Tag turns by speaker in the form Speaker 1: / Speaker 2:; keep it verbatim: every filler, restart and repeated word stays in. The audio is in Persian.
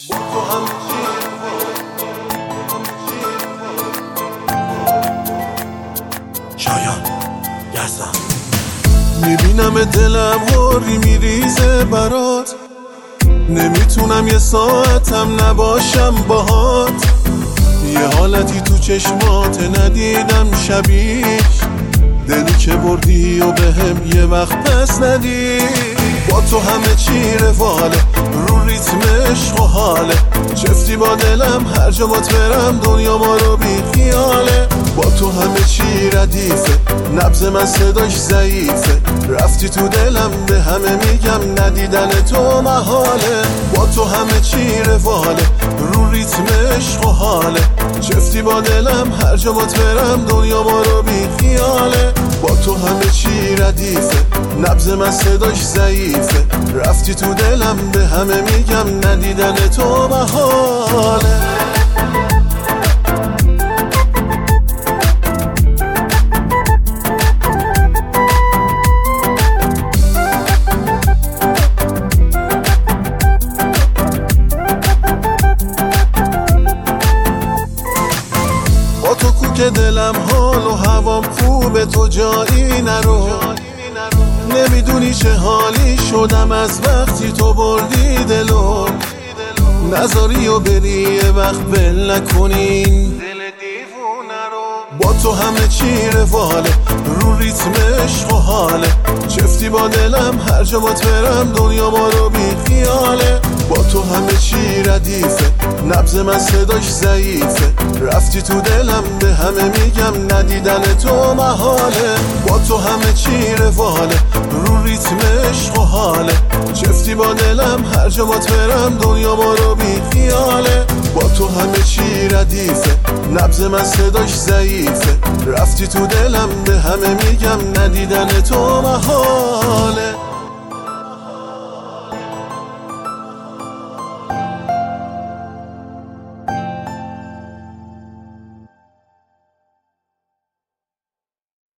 Speaker 1: شایان یزدان میبینم دلم هوری میریزه برات، نمیتونم یه ساعتم نباشم باهات. یه حالتی تو چشمات ندیدم شبیش، دلی که بردی و بهم یه وقت پس ندی. با تو همه چی رواله، رو ریتم عشق و حاله، چفتی با دلم هر جا بات برم دنیا ما رو بی خیاله. با تو همه چی ردیفه، نبض من صداش ضعیفه، رفتی تو دلم به همه میگم ندیدن تو محاله. با تو همه چی رواله، رو ریتم عشق و حاله، چفتی با دلم هر جا بات برم دنیا ما رو بی خیاله. با تو همه چی ردیفه، نبض من صداش ضعیفه، رفتی تو دلم به همه میگم ندیدن تو محاله. با تو کو که دلم حال و هوام خوبه، تو جایی نرو. نمیدونی چه حالی شدم از وقتی تو بردی دلو، نذاری و بری یه وقت ول نکنین دل دیوونه رو. با تو همه چی رواله، رو ریتم عشق و حاله، چفتی با دلم هر جا بات برم دنیا ما رو بی خیاله. با تو همه چی ردیفه، نبض من صداش ضعیفه، رفتی تو دلم به همه میگم ندیدن تو محاله. با تو همه چی رواله، رو ریتم عشق و حاله، چفتی با دلم هر جا بات برم دنیا ما رو بی خیاله. با تو همه چی ردیفه، نبض من صداش ضعیفه، رفتی تو دلم به همه میگم ندیدن تو محاله.